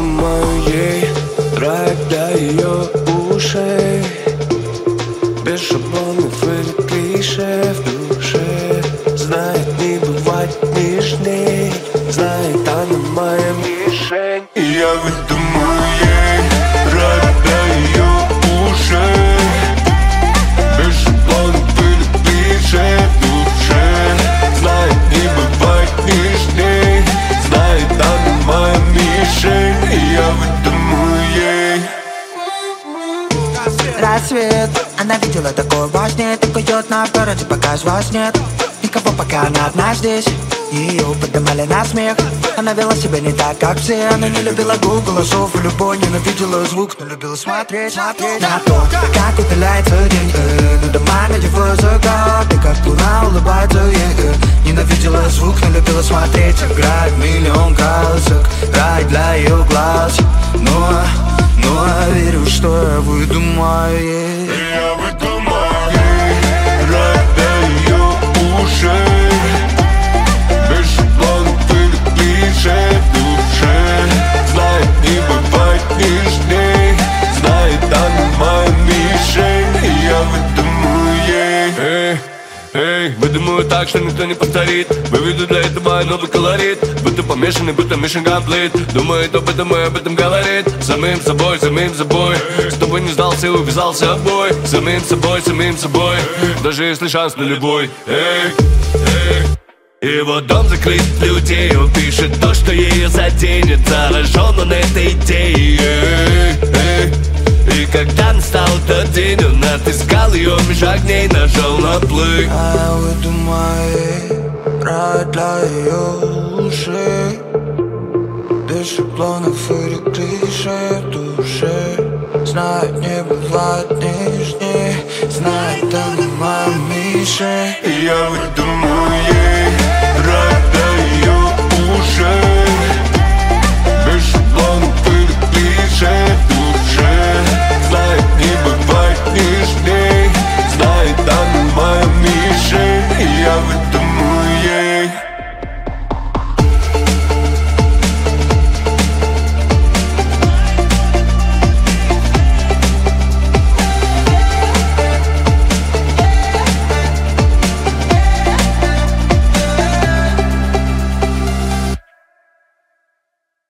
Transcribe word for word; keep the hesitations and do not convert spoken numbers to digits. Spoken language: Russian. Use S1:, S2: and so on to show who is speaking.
S1: выдумаю ей рай для ее ушей, без шаблонов или клише в душе. Знает, не бывать нежней, знает, она моя мишень. И я выдумаю ей рай для ее ушей, без шаблонов или клише в душе. Знает, не бывать нежней, знает, она моя мишень. И я выдумаю ей.
S2: Рассвет, она видела такое во сне, так идет на городе, пока вас нет. Никого, пока она одна здесь. Ее поднимали на смех. Она вела себя не так, как все. Она не любила гул голосов и любой, ненавидела звук, но любила смотреть, смотреть на то, как удаляется день, э, но дома на его закат, и как луна улыбается ей, э. Ненавидела звук, но любила смотреть. Играет миллион красок, рай для ее глаз. Но, но я верю, что я выдумаю ей.
S1: Я выдумаю ей рай для ее ушей, без шаблонов или клише в душе. Знает, не бывать нежней, знает, она моя мишень. И я выдумаю ей. Эй, эй, выдумаю так, что никто не повторит. Выведу для этого новый колорит. Будто помешанный, будто mission complete. Думает об этом и об этом говорит. Самим собой, самим собой. С тобой не сдался и увязался обой. Самим собой, самим собой. Даже если шанс на любой. Эй, эй. Его дом закрыт от людей, он пишет то, что ее заденет. Заражен он этой идеей, эй, эй. И когда настал тот день, он отыскал ее меж огней, нажал на плей.
S2: А я выдумаю ей рай для ее ушей, без шаблонов или клише в душе. Знает, не бывает нежней, знает, она моя мишень.
S1: И я выдумаю ей рай для ее ушей,